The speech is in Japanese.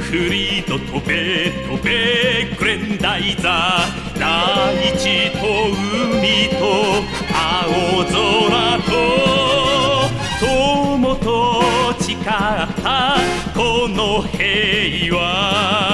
りと飛べ飛べグレンダイザー、大地と海と青空と友と誓ったこの平和。